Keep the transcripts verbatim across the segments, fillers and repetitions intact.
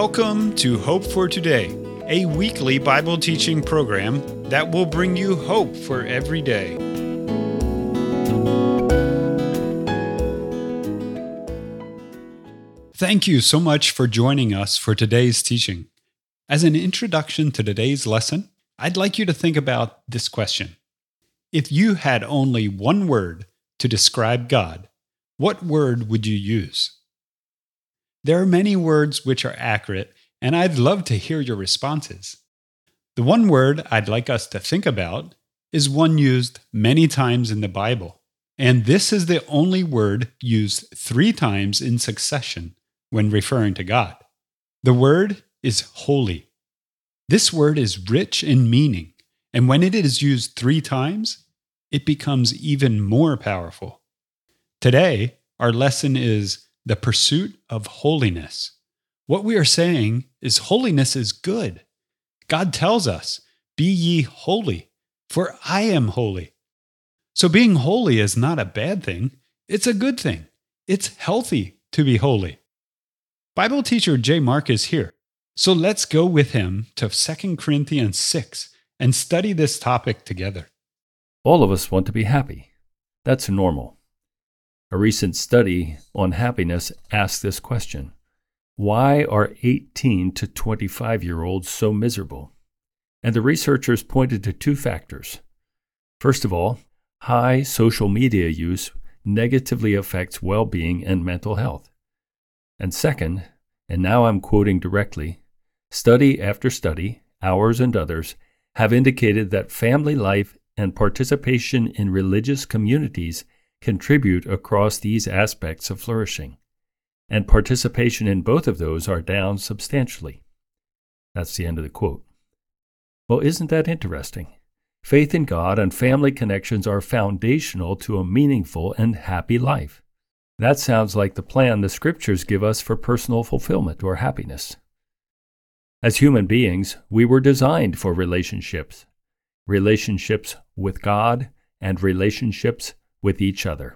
Welcome to Hope for Today, a weekly Bible teaching program that will bring you hope for every day. Thank you so much for joining us for today's teaching. As an introduction to today's lesson, I'd like you to think about this question. If you had only one word to describe God, what word would you use? There are many words which are accurate, and I'd love to hear your responses. The one word I'd like us to think about is one used many times in the Bible, and this is the only word used three times in succession when referring to God. The word is holy. This word is rich in meaning, and when it is used three times, it becomes even more powerful. Today, our lesson is the pursuit of holiness. What we are saying is holiness is good. God tells us, "Be ye holy, for I am holy." So being holy is not a bad thing. It's a good thing. It's healthy to be holy. Bible teacher J. Mark is here. So let's go with him to Second Corinthians six and study this topic together. All of us want to be happy. That's normal. A recent study on happiness asked this question: why are eighteen to twenty-five-year-olds so miserable? And the researchers pointed to two factors. First of all, high social media use negatively affects well-being and mental health. And second, and now I'm quoting directly, study after study, ours and others, have indicated that family life and participation in religious communities contribute across these aspects of flourishing, and participation in both of those are down substantially. That's the end of the quote. Well, isn't that interesting? Faith in God and family connections are foundational to a meaningful and happy life. That sounds like the plan the Scriptures give us for personal fulfillment or happiness. As human beings, we were designed for relationships, relationships with God and relationships with each other.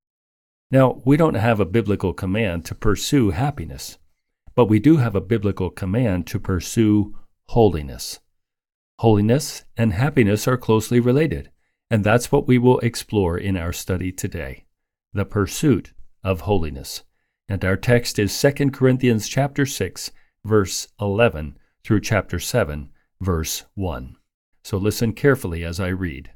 Now, we don't have a biblical command to pursue happiness, but we do have a biblical command to pursue holiness. Holiness and happiness are closely related, and that's what we will explore in our study today, the pursuit of holiness. And our text is Second Corinthians chapter six, verse eleven through chapter seven, verse one. So listen carefully as I read.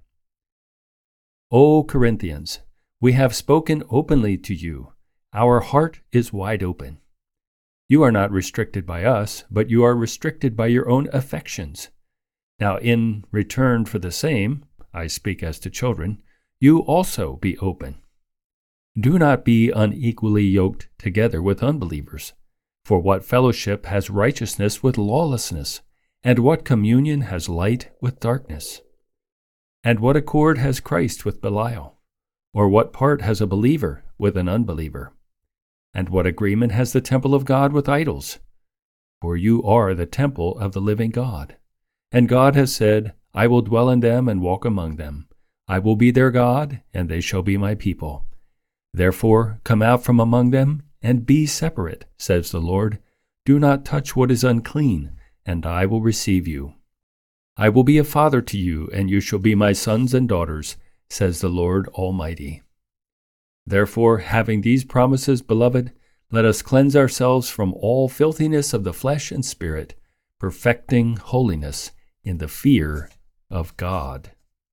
O Corinthians, we have spoken openly to you. Our heart is wide open. You are not restricted by us, but you are restricted by your own affections. Now in return for the same, I speak as to children, you also be open. Do not be unequally yoked together with unbelievers. For what fellowship has righteousness with lawlessness? And what communion has light with darkness? And what accord has Christ with Belial? Or what part has a believer with an unbeliever? And what agreement has the temple of God with idols? For you are the temple of the living God. And God has said, I will dwell in them and walk among them. I will be their God, and they shall be my people. Therefore, come out from among them and be separate, says the Lord. Do not touch what is unclean, and I will receive you. I will be a father to you, and you shall be my sons and daughters, says the Lord Almighty. Therefore, having these promises, beloved, let us cleanse ourselves from all filthiness of the flesh and spirit, perfecting holiness in the fear of God.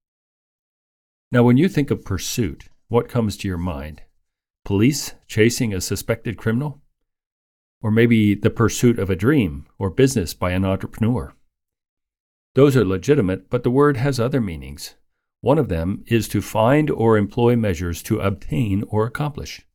Now, when you think of pursuit, what comes to your mind? Police chasing a suspected criminal? Or maybe the pursuit of a dream or business by an entrepreneur? Those are legitimate, but the word has other meanings. One of them is to find or employ measures to obtain or accomplish.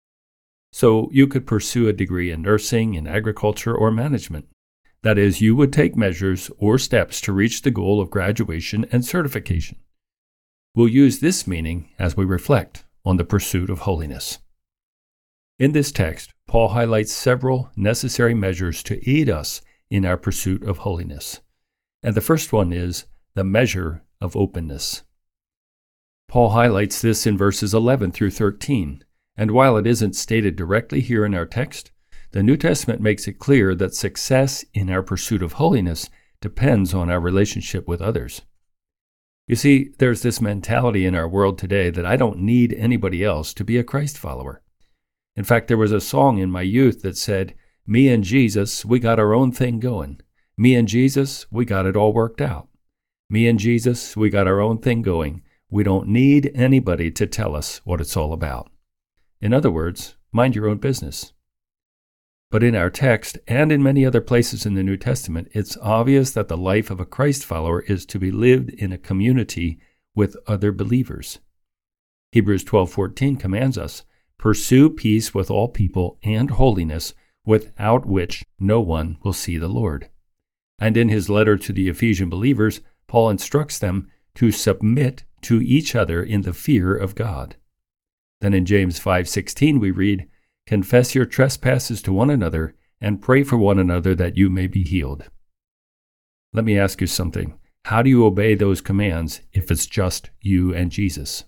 So you could pursue a degree in nursing, in agriculture, or management. That is, you would take measures or steps to reach the goal of graduation and certification. We'll use this meaning as we reflect on the pursuit of holiness. In this text, Paul highlights several necessary measures to aid us in our pursuit of holiness. And the first one is the measure of openness. Paul highlights this in verses eleven through thirteen, and while it isn't stated directly here in our text, the New Testament makes it clear that success in our pursuit of holiness depends on our relationship with others. You see, there's this mentality in our world today that I don't need anybody else to be a Christ follower. In fact, there was a song in my youth that said, "Me and Jesus, we got our own thing going. Me and Jesus, we got it all worked out. Me and Jesus, we got our own thing going. We don't need anybody to tell us what it's all about." In other words, mind your own business. But in our text, and in many other places in the New Testament, it's obvious that the life of a Christ follower is to be lived in a community with other believers. Hebrews twelve fourteen commands us, "Pursue peace with all people and holiness, without which no one will see the Lord." And in his letter to the Ephesian believers, Paul instructs them to submit to each other in the fear of God. Then in James five sixteen we read, "Confess your trespasses to one another, and pray for one another that you may be healed." Let me ask you something. How do you obey those commands if it's just you and Jesus?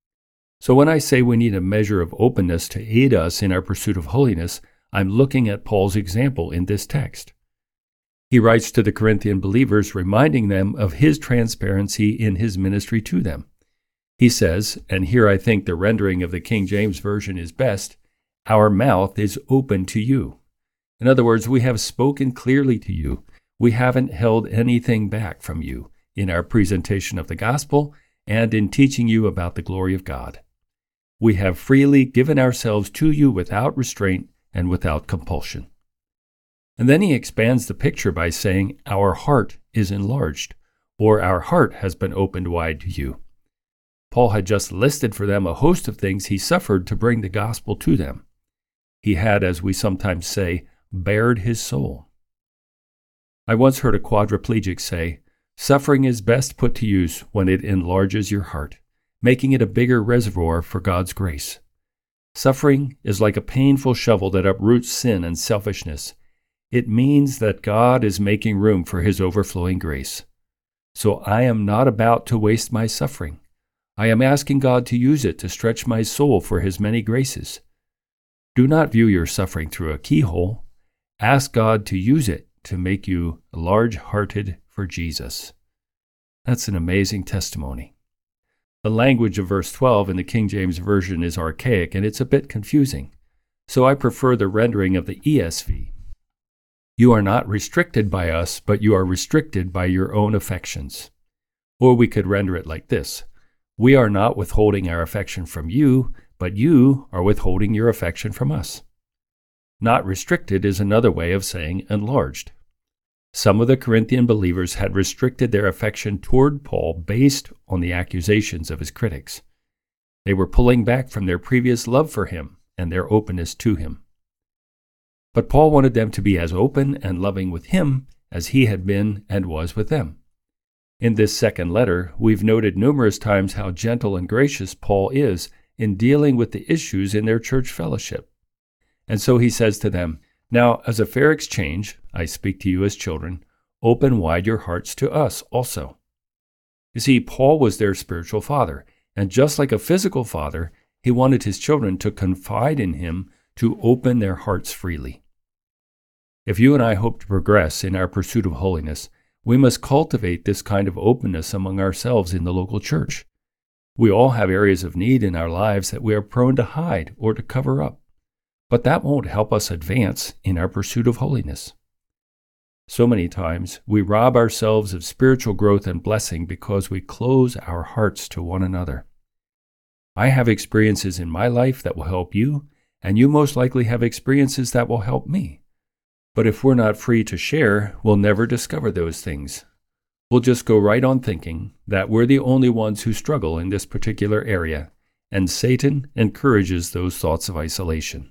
So when I say we need a measure of openness to aid us in our pursuit of holiness, I'm looking at Paul's example in this text. He writes to the Corinthian believers, reminding them of his transparency in his ministry to them. He says, and here I think the rendering of the King James Version is best, "Our mouth is open to you." In other words, we have spoken clearly to you. We haven't held anything back from you in our presentation of the gospel and in teaching you about the glory of God. We have freely given ourselves to you without restraint and without compulsion. And then he expands the picture by saying, "Our heart is enlarged," or "Our heart has been opened wide to you." Paul had just listed for them a host of things he suffered to bring the gospel to them. He had, as we sometimes say, bared his soul. I once heard a quadriplegic say, "Suffering is best put to use when it enlarges your heart, making it a bigger reservoir for God's grace. Suffering is like a painful shovel that uproots sin and selfishness. It means that God is making room for his overflowing grace. So I am not about to waste my suffering. I am asking God to use it to stretch my soul for his many graces. Do not view your suffering through a keyhole. Ask God to use it to make you large-hearted for Jesus." That's an amazing testimony. The language of verse twelve in the King James Version is archaic and it's a bit confusing, so I prefer the rendering of the E S V. "You are not restricted by us, but you are restricted by your own affections." Or we could render it like this, "We are not withholding our affection from you, but you are withholding your affection from us." Not restricted is another way of saying enlarged. Some of the Corinthian believers had restricted their affection toward Paul based on the accusations of his critics. They were pulling back from their previous love for him and their openness to him. But Paul wanted them to be as open and loving with him as he had been and was with them. In this second letter, we've noted numerous times how gentle and gracious Paul is in dealing with the issues in their church fellowship. And so he says to them, "Now, as a fair exchange, I speak to you as children, open wide your hearts to us also." You see, Paul was their spiritual father, and just like a physical father, he wanted his children to confide in him, to open their hearts freely. If you and I hope to progress in our pursuit of holiness, we must cultivate this kind of openness among ourselves in the local church. We all have areas of need in our lives that we are prone to hide or to cover up, but that won't help us advance in our pursuit of holiness. So many times, we rob ourselves of spiritual growth and blessing because we close our hearts to one another. I have experiences in my life that will help you, and you most likely have experiences that will help me. But if we're not free to share, we'll never discover those things. We'll just go right on thinking that we're the only ones who struggle in this particular area, and Satan encourages those thoughts of isolation.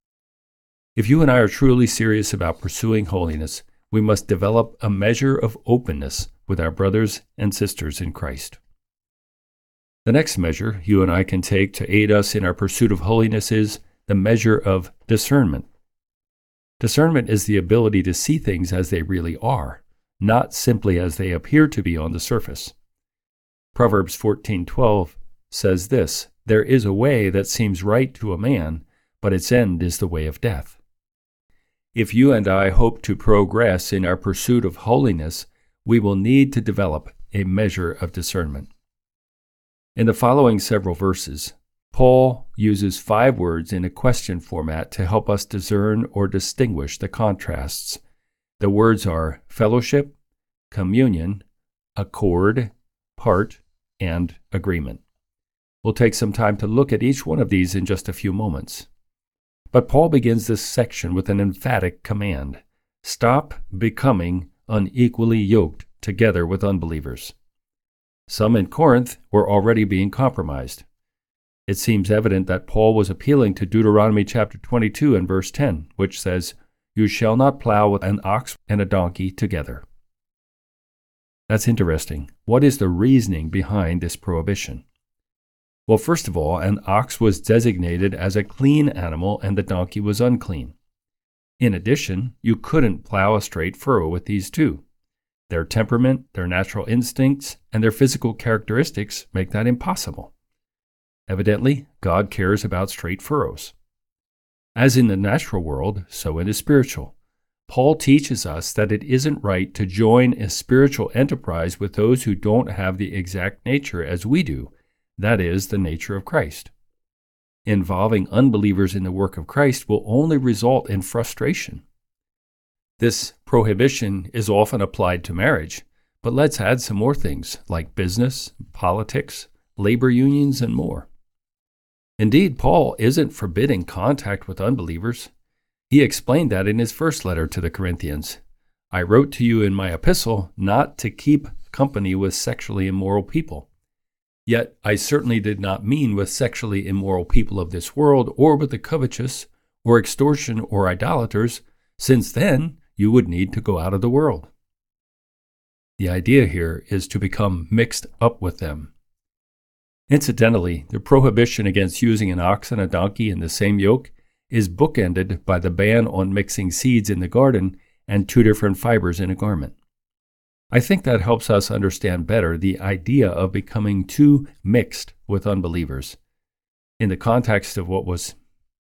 If you and I are truly serious about pursuing holiness, we must develop a measure of openness with our brothers and sisters in Christ. The next measure you and I can take to aid us in our pursuit of holiness is the measure of discernment. Discernment is the ability to see things as they really are, not simply as they appear to be on the surface. Proverbs fourteen twelve says this, "There is a way that seems right to a man, but its end is the way of death." If you and I hope to progress in our pursuit of holiness, we will need to develop a measure of discernment. In the following several verses, Paul uses five words in a question format to help us discern or distinguish the contrasts. The words are fellowship, communion, accord, part, and agreement. We'll take some time to look at each one of these in just a few moments. But Paul begins this section with an emphatic command: stop becoming unequally yoked together with unbelievers. Some in Corinth were already being compromised. It seems evident that Paul was appealing to Deuteronomy chapter twenty-two and verse ten, which says, "You shall not plow with an ox and a donkey together." That's interesting. What is the reasoning behind this prohibition? Well, first of all, an ox was designated as a clean animal and the donkey was unclean. In addition, you couldn't plow a straight furrow with these two. Their temperament, their natural instincts, and their physical characteristics make that impossible. Evidently, God cares about straight furrows. As in the natural world, so in the spiritual. Paul teaches us that it isn't right to join a spiritual enterprise with those who don't have the exact nature as we do, that is, the nature of Christ. Involving unbelievers in the work of Christ will only result in frustration. This prohibition is often applied to marriage, but let's add some more things like business, politics, labor unions, and more. Indeed, Paul isn't forbidding contact with unbelievers. He explained that in his first letter to the Corinthians. "I wrote to you in my epistle not to keep company with sexually immoral people. Yet I certainly did not mean with sexually immoral people of this world, or with the covetous, or extortion, or idolaters, since then you would need to go out of the world." The idea here is to become mixed up with them. Incidentally, the prohibition against using an ox and a donkey in the same yoke is bookended by the ban on mixing seeds in the garden and two different fibers in a garment. I think that helps us understand better the idea of becoming too mixed with unbelievers in the context of what was.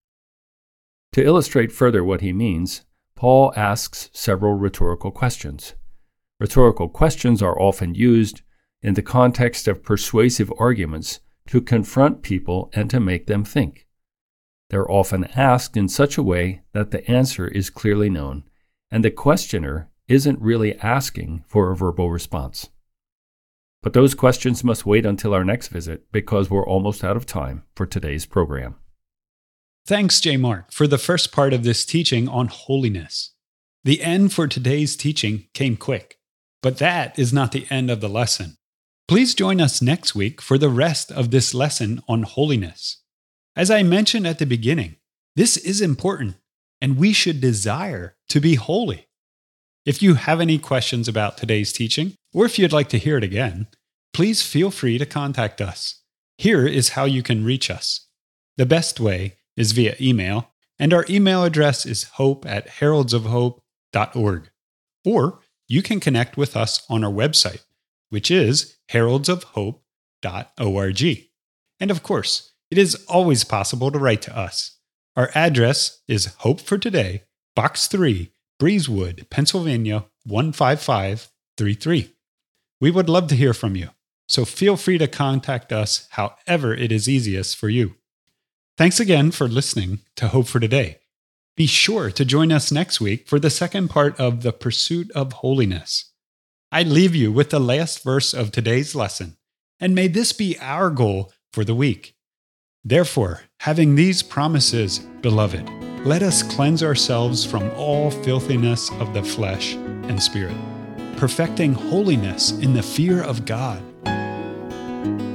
To illustrate further what he means, Paul asks several rhetorical questions. Rhetorical questions are often used in the context of persuasive arguments to confront people and to make them think. They're often asked in such a way that the answer is clearly known, and the questioner isn't really asking for a verbal response. But those questions must wait until our next visit because we're almost out of time for today's program. Thanks, J. Mark, for the first part of this teaching on holiness. The end for today's teaching came quick, but that is not the end of the lesson. Please join us next week for the rest of this lesson on holiness. As I mentioned at the beginning, this is important, and we should desire to be holy. If you have any questions about today's teaching, or if you'd like to hear it again, please feel free to contact us. Here is how you can reach us. The best way is via email, and our email address is hope at heralds of hope dot org. Or you can connect with us on our website, which is heralds of hope dot org. And of course, it is always possible to write to us. Our address is Hope for Today, Box three, Breezewood, Pennsylvania one five five three three. We would love to hear from you, so feel free to contact us however it is easiest for you. Thanks again for listening to Hope for Today. Be sure to join us next week for the second part of The Pursuit of Holiness. I leave you with the last verse of today's lesson, and may this be our goal for the week. Therefore, having these promises, beloved, let us cleanse ourselves from all filthiness of the flesh and spirit, perfecting holiness in the fear of God.